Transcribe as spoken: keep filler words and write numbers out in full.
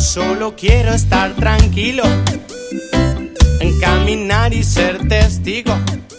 solo quiero estar tranquilo, en caminar y ser testigo